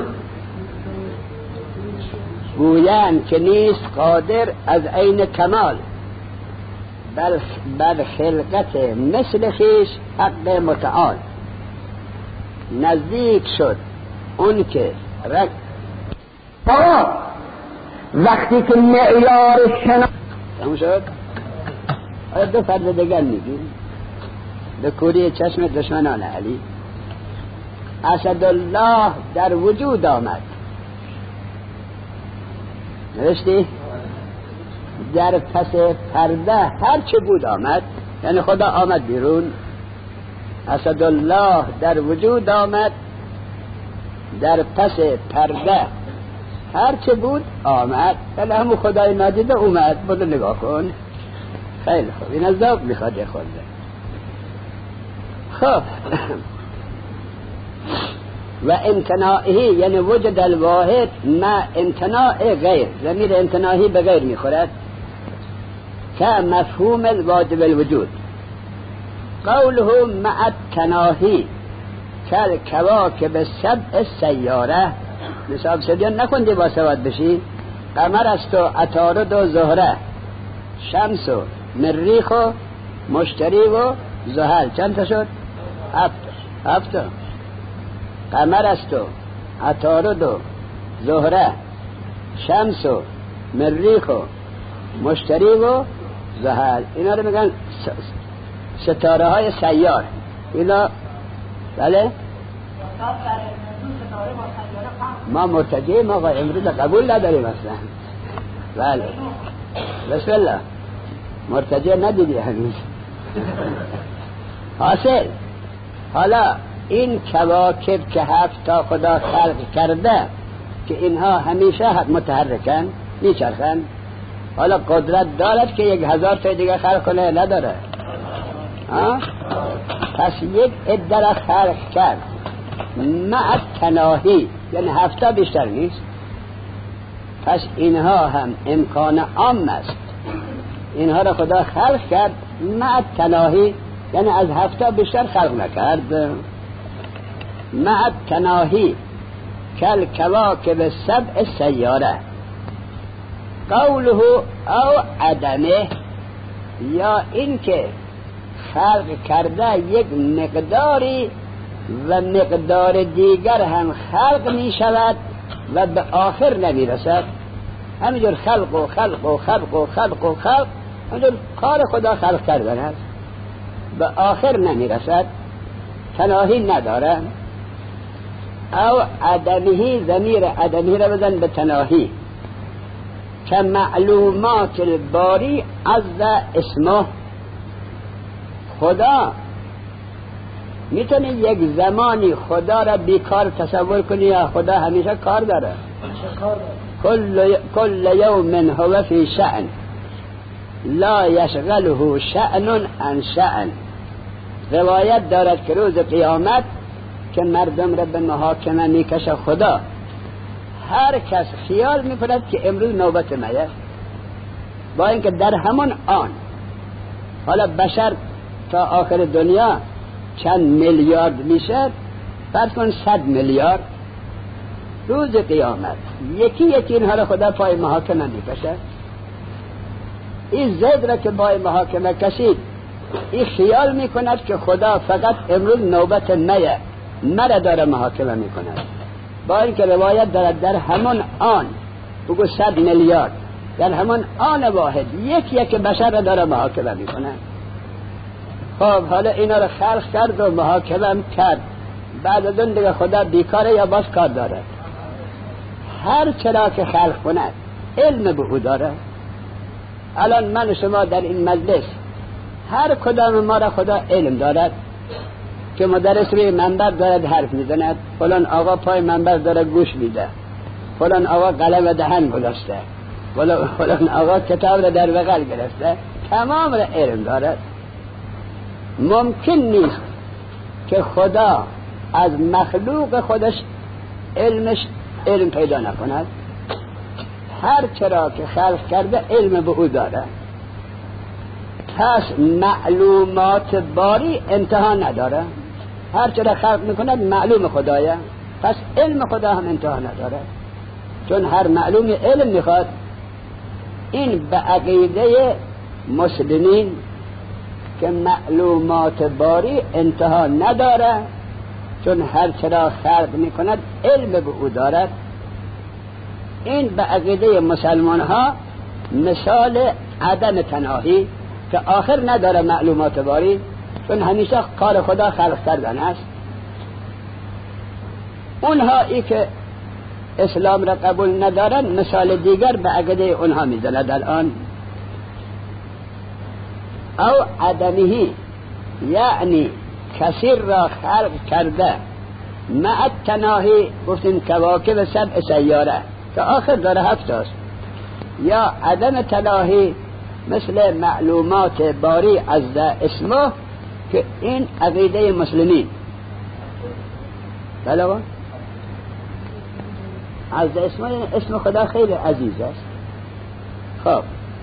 گویند که نیست قادر از عین کمال، بل بر خلقت مثل خیش حق متعال. نزدیک شد اون که رک آقا وقتی که معیار شنا تموم شد. آیا دو فرد دیگر میگیم به کوری چشم دشمنان علی. اسدالله در وجود آمد، نوشتی در پس پرده هر چه بود آمد، یعنی خدا آمد بیرون. اسدالله در وجود آمد، در پس پرده هر چه بود آمد، یعنی همون خدای نادیده اومد. برو نگاه کن. خیلی خوب، این از ذوق میخواد یه خورده. خب و امتناعی یعنی وجد الواحد مع امتناع غیر، ضمیر امتناعی به غیر میخورد که مفهوم الواجب الوجود. قوله مع التناهی کل کواکب سبع سیاره. نصاب سدیان نکندی با سواد بشی. قمر است و عطارد و زهره، شمس و مریخ و مشتری و زحل. چند تا شد؟ هفت. هفت قمر است و عطارد و زهره، شمس و مریخ و مشتری و زحل. اینا رو میگن ستاره های سیار. اینا بله ما مرتجعیم آقا، امروز قبول نداریم اصلا. بله بسم الله. مرتجع ندیدی هنوز. حاصل حالا این کواکب که هفت تا خدا خلق کرده که اینها همیشه متحرکن میچرخن، حالا قدرت دارد که یک هزار تا دیگه خلق کنه؟ نداره. ها؟ پس یک عده را خلق کرد، مع تناهی، یعنی هفته بیشتر نیست. پس اینها هم امکان عام است. اینها را خدا خلق کرد مع تناهی، یعنی از هفته بیشتر خلق نکرد. مع تناهی کل کواکب سبع سیاره. قوله او عدمه، یا اینکه خلق کرده یک مقداری و مقدار دیگر هم خلق می شود و به آخر نمی رسد. همینجور خلق و خلق و خلق و خلق و خلق، همینجور کار خدا خلق کردن است، به آخر نمی رسد، تناهی نداره. او عدمهی، ضمیر عدمهی را بزن به تناهی. که معلومات الباری عز اسمه، خدا میتونه یک زمانی خدا را بیکار تصور کنی یا خدا همیشه کار داره؟ کل, کل یوم هو فی شأن لا یشغله شأن عن شأن. روایت دارد که روز قیامت که مردم را به محاکمه میکشه خدا، هر کس خیال میکند که امروز نوبت میه، با اینکه در همون آن، حالا بشر تا آخر دنیا چند میلیارد میشه، فرض کن صد میلیارد، روز قیامت یکی یکی اینها را خدا پای محاکمه میکشه. این زید را که پای محاکمه کشید، این خیال میکند که خدا فقط امروز نوبت میه، مرا داره محاکمه میکند، با اینکه روایت دارد در همون آن، بگو صد میلیارد، در همون آن واحد یک یک بشر را داره محاکمه میکنه. خب حالا اینا را خلق کرد و محاکمه کرد، بعد از اون دیگه خدا بیکاره یا باز کار داره؟ هر چرا که خلق کند علم به او داره. الان من شما در این مجلس هر کدام ما را خدا علم دارد که مدرس روی منبر دارد حرف میزند، فلان آقا پای منبر داره گوش میده، فلان آقا قلم دهن گذاشته، فلان آقا کتاب را در بغل گرفته، تمام را علم دارد. ممکن نیست که خدا از مخلوق خودش علمش علم پیدا نکند. هر چرا که خلق کرده علم به او داره. پس معلومات باری انتها نداره. هر چرا خلق میکند معلوم خدایه، پس علم خدا هم انتها نداره، چون هر معلوم علم میخواد. این به عقیده مسلمین که معلومات باری انتها نداره، چون هر چرا خلق میکند علم به او دارد. این به عقیده مسلمان ها مثال عدم تناهی که آخر نداره معلومات باری، چون همیشه کار خدا خلق کردن است. اونها ای که اسلام را قبول ندارن مثال دیگر به عقیده اونها میزند الان. او عدمهی، یعنی کثیر را خلق کرده مع التناهی، گفتیم کواکب سبع سیاره که آخر داره هفت است. یا عدم تناهی مثل معلومات باری عز اسمه که این عقیده مسلمین. بله عز اسمه یعنی اسم خدا خیلی عزیز است. خب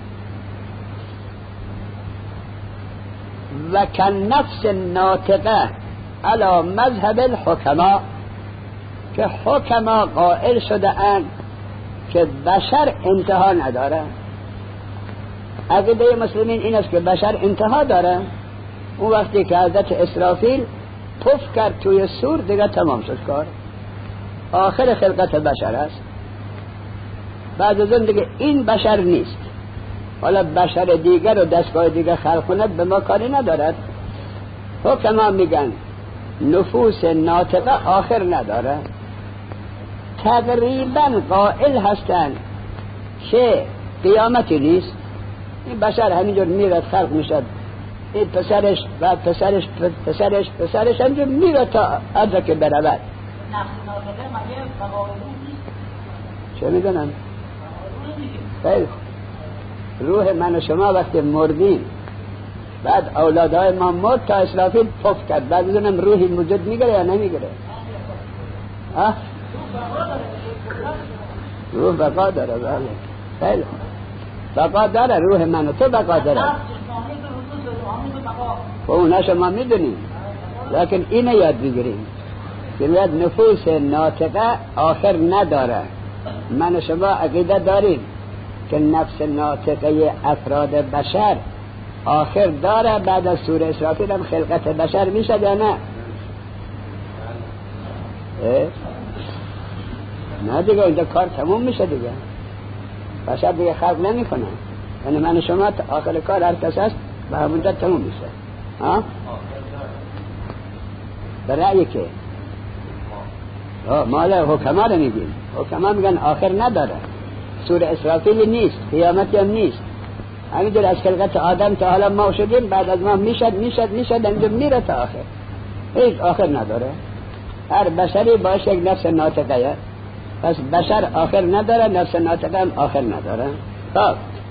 و کن نفس ناطقه علی مذهب الحکما، که حکما قائل شده اند که بشر انتها نداره. عقیده مسلمین این است که بشر انتها داره. اون وقتی که حضرت اسرافیل پف کرد توی سور دیگه تمام شد کار، آخر خلقت بشر است. بعد از اون دیگه این بشر نیست. حالا بشر دیگر و دستگاه دیگر خلق کند به ما کاری ندارد. حکما میگن نفوس ناطقه آخر نداره. تقریبا قائل هستند که قیامتی نیست. این بشر همینجور میرد خلق میشد، این پسرش و پسرش پسرش پسرش همینجور میرد تا ادرک که برود. چه میدونم؟ خیلی روح من و شما وقتی مردیم، بعد اولادهای ما مرد تا اسرافیل پف کرد، بعد بزنم روحی وجود میگره یا نمیگره؟ ها؟ روح بقا داره. بله خیلی بقا داره. روح من و تو بقا داره. و اونا شما میدونیم، لیکن اینه یاد بگیریم که باید نفوس ناطقه آخر نداره. من و شما عقیده داریم که نفس ناطقه افراد بشر آخر داره. بعد از سوره اسرافیل هم خلقت بشر میشه یا نه؟ نه دیگه اینجا کار تموم میشه دیگه. بشر دیگه خلق نمی کنه. یعنی من و شما آخر کار هر کس هست به همونجا تموم میشه. ها؟ برای که مال حکما رو میگیم. حکما میگن آخر نداره. سوره اسرافیل نیست، قیامتی هم نیست. همینجور از خلقت آدم تا حالا ما شدیم، بعد از ما میشد میشد میشد انجام میره تا آخر. هیچ آخر نداره. هر بشری باشه یک نفس ناطقه، پس بشر آخر نداره، نفس ناطقه هم آخر نداره. خب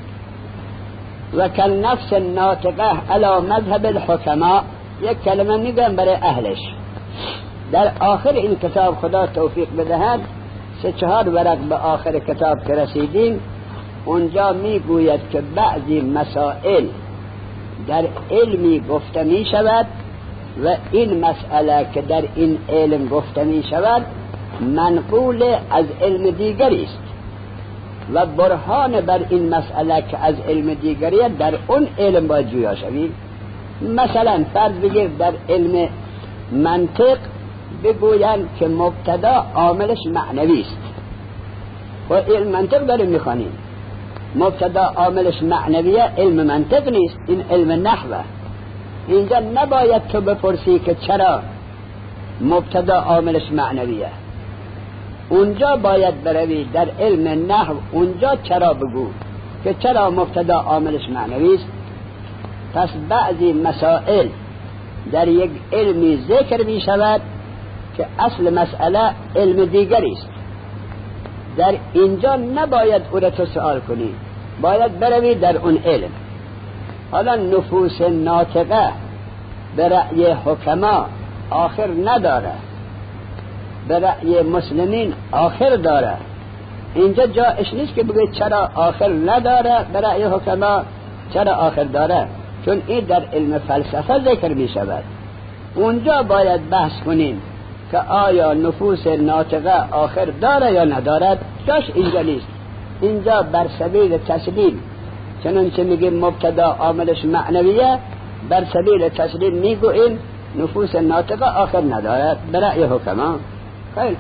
و کل نفس ناطقه علی مذهب الحکما، یک کلمه میگم برای اهلش. در آخر این کتاب خدا توفیق بدهد، سه چهار ورق به آخر کتاب که رسیدیم، اونجا میگوید که بعضی مسائل در علمی گفته می شود و این مسئله که در این علم گفته می شود منقول از علم دیگری است و برهان بر این مسئله که از علم دیگری در اون علم باید جویا شوید. مثلا فرض بگیر در علم منطق بگویند که مبتدا عاملش معنوی است. و علم منطق داریم میخوانیم، مبتدا عاملش معنویه، علم منطق نیست، این علم نحوه. اینجا نباید تو بپرسی که چرا مبتدا عاملش معنویه، اونجا باید بروی در علم نحو، اونجا چرا بگو که چرا مبتدا عاملش معنوی است. پس بعضی مسائل در یک علمی ذکر می شود که اصل مسئله علم دیگری است. در اینجا نباید او را تو سوال کنی، باید بروی در اون علم. حالا نفوس ناطقه به رأی حکما آخر نداره، به رأی مسلمین آخر داره. اینجا جایش نیست که بگید چرا آخر نداره به رأی حکما، چرا آخر داره، چون این در علم فلسفه ذکر می شود. اونجا باید بحث کنیم که آیا نفوس ناطقه آخر داره یا ندارد. جاش اینجا نیست. اینجا بر سبیل تسلیم، چنانچه میگیم مبتدا عاملش معنویه، بر سبیل تسلیم میگوییم نفوس ناطقه آخر ندارد به رأی حکما. خیلی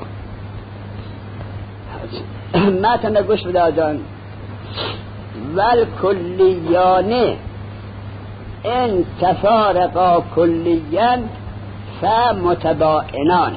متن گوش بده آجان. ول کلیانه ان تفارقا کلیاً فمتباینان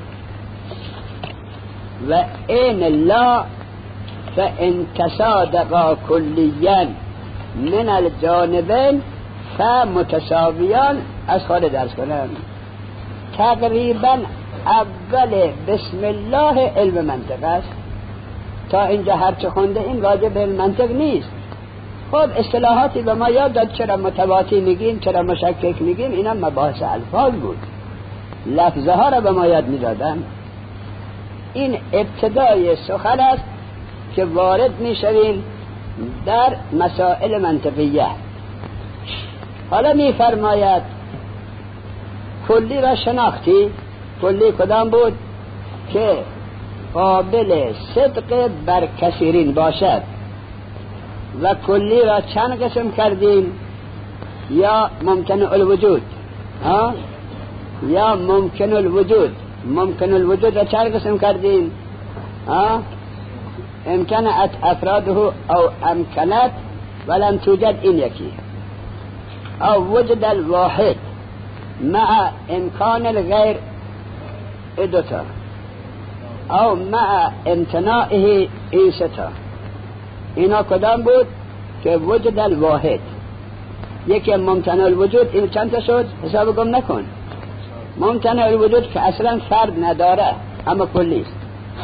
و این لا فان تصادقا کلیاً من الجانبین فمتساویان. از خود درس کنم. تقریبا اول بسم الله علم منطق است. تا اینجا هرچه خونده این واجب علم منطق نیست. خب اصطلاحاتی به ما یاد داد، چرا متواتی میگیم، چرا مشکک میگیم، اینا مباحث الفاظ بود، لفظه ها را به ما یاد میدادن. این ابتدای سخن است که وارد میشویم در مسائل منطقیه. حالا میفرماید کلی را شناختی. کلی کدام بود؟ که قابل صدق بر کثیرین باشد. و کلی را چند قسم کردیم؟ یا ممکن الوجود، ها؟ یا ممکن الوجود. ممکن الوجود را چند قسم کردیم؟ ها؟ امکنت افراده او امکنت ولم توجد، این یکی. او وجد الواحد مع امکان الغیر، ادوتا. او مع امتناعه ایستا. اینا کدام بود؟ که وجد الواحد. یکی ممتنع الوجود. این چند تا شد؟ حساب گم نکن. ممتنع الوجود که اصلا فرد نداره اما کلی است.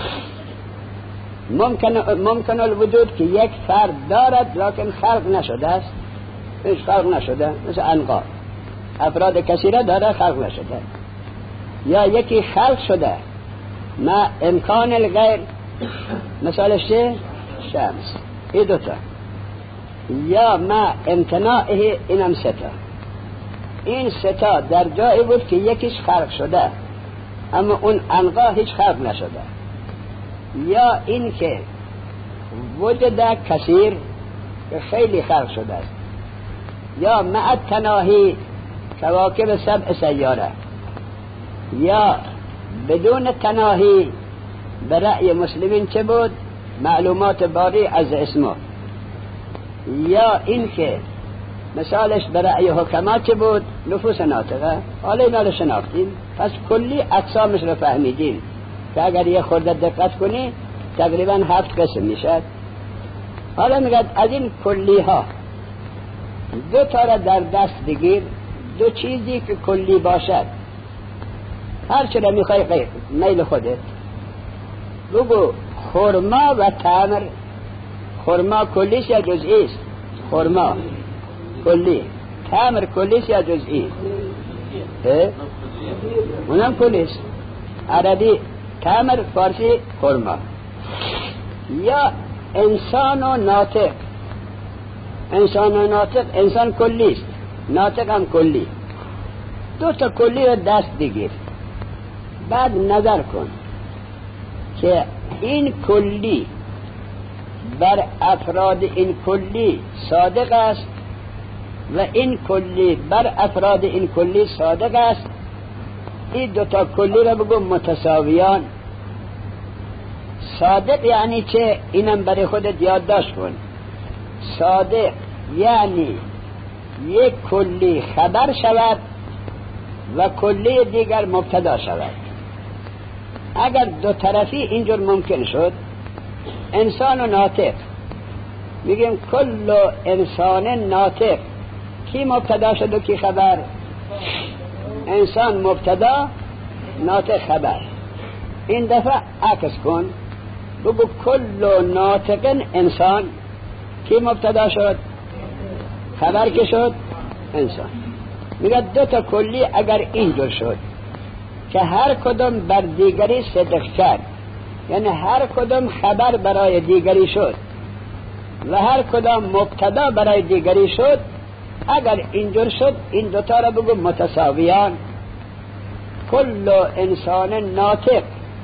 ممکن ممکن الوجود که یک فرد دارد لکن خلق نشده است، هیچ خلق نشده، مثل انقا افراد کثیره داره خلق نشده. یا یکی خلق شده ما امکان الغیر مثالش چه؟ شمس. این دوتا. یا ما امتناعه اینم ستا. این ستا در جایی بود که یکیش خلق شده اما اون انقا هیچ خلق نشده. یا این که وجود کثیر که خیلی خلق شده است. یا مع التناهی کواکب سبع سیاره. یا بدون تناهی برأی مسلمین چه بود؟ معلومات باری از اسمه. یا این که مثالش برأی حکمات چه بود؟ نفوس ناطقه. حالا اینا رو شناختیم، پس کلی اقسامش رو فهمیدیم که اگر یه خورده دقت کنی تقریبا هفت قسم میشد. حالا میگد از این کلی ها دو تا را در دست بگیر، دو چیزی که کلی باشد، هر چه را میخوای میل خودت بگو. خرما و تمر، خرما کلیش یا جزئی است؟ خرما کلی. تمر کلیش یا جزئی؟ اونم کلیش. عربی تمر، فارسی خرما. یا انسان و ناطق. انسان و ناطق، انسان کلی است، ناطق هم کلی. دو تا کلی رو دست بگیر، بعد نظر کن که این کلی بر افراد این کلی صادق است و این کلی بر افراد این کلی صادق است. این دو تا کلی رو بگو متساویان. صادق یعنی چه؟ اینم برای خودت یادداشت کن. صادق یعنی یک کلی خبر شود و کلی دیگر مبتدا شود. اگر دو طرفی اینجور ممکن شد، انسان و ناطق، میگیم کل انسان ناطق، کی مبتدا شد و کی خبر؟ انسان مبتدا، ناطق خبر. این دفعه عکس کن، بگو کل ناطق انسان، کی مبتدا شد؟ خبر که شد؟ انسان. میگه دو تا کلی اگر اینجور شد که هر کدام بر دیگری صدق کرد، یعنی هر کدام خبر برای دیگری شد و هر کدام مبتدا برای دیگری شد، اگر اینجور شد این دوتا را بگو متساویان. کل انسان ناطق،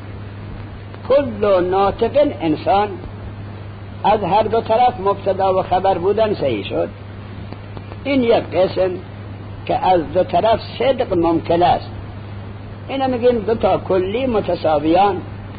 کل ناطق انسان، از هر دو طرف مبتدا و خبر بودن صحیح شد. این یک قسم که از دو طرف صدق ممکن است. اینا میگیم دو تا کلی متساویان.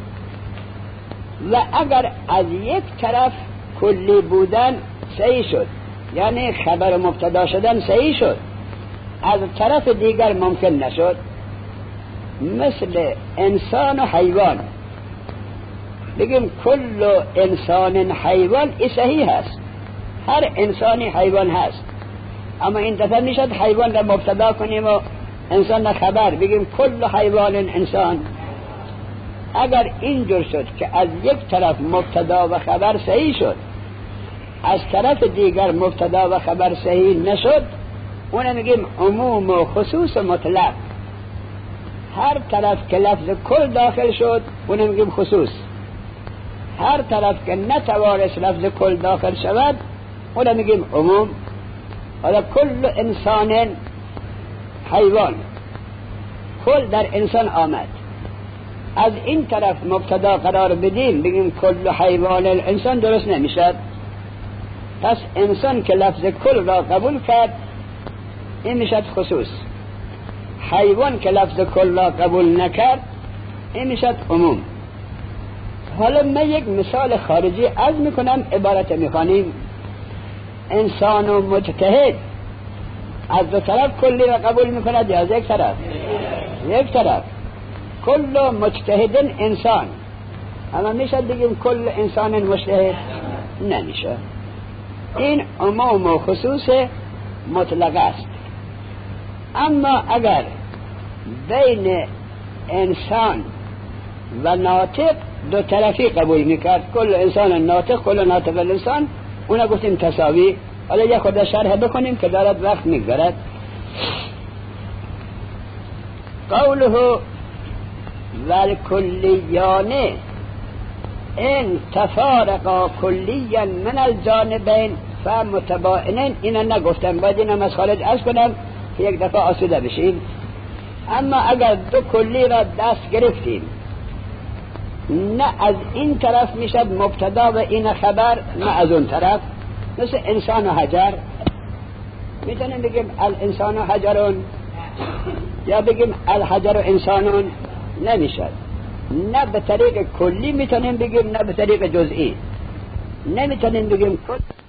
و اگر از یک طرف کلی بودن صحیح شد، یعنی خبر مبتدا شدن صحیح شد، از طرف دیگر ممکن نشد، مثل انسان و حیوان، بگیم کل انسان حیوان، ای صحیح هست، هر انسانی حیوان هست، اما این دفعه میشد حیوان را مبتدا کنیم و انسان را خبر بگیم کل حیوان انسان. اگر اینجور شد که از یک طرف مبتدا و خبر صحیح شد، از طرف دیگر مبتدا و خبر صحیح نشد، اون میگیم عموم و خصوص مطلق. هر طرف که لفظ کل داخل شد اون میگیم خصوص، هر طرف که نتوانست لفظ کل داخل شود اون میگیم عموم. حالا کل انسان حیوان، کل در انسان آمد، از این طرف مبتدا قرار بدیم بگیم کل حیوان انسان، درست نمیشد. پس انسان که لفظ کل را قبول کرد این میشد خصوص، حیوان که لفظ کل را قبول نکرد این میشد عموم. حالا من یک مثال خارجی عرض میکنم، عبارت میخوانیم. انسان و مجتهد از دو طرف کلی را قبول میکند یا از یک طرف؟ یک طرف. کل مجتهد انسان، اما میشه بگیم کل انسان مجتهد؟ نمیشه. این عموم و خصوص مطلق است. اما اگر بین انسان و ناطق دو طرفی قبول میکرد، کل انسان ناطق، کل ناطق انسان، اونا گفتیم تساوی. حالا یک خود شرح بکنیم که دارد وقت میگذرد. قوله والکلیانه این تفارقا کلیا من الجانبین فمتباینین. اینا نگفتم، باید اینم از خارج عرض کنم که یک دفعه آسوده بشیم. اما اگر دو کلی را دست گرفتیم، نه از این طرف میشد مبتدا و این خبر، نه از اون طرف. مثل انسان و حجر، میتونیم بگیم الانسان و حجرون یا بگیم الحجر و انسانون، نمیشد. نه به طریق کلی میتونیم بگیم، نه به طریق جزئی. نمیتونیم بگیم کل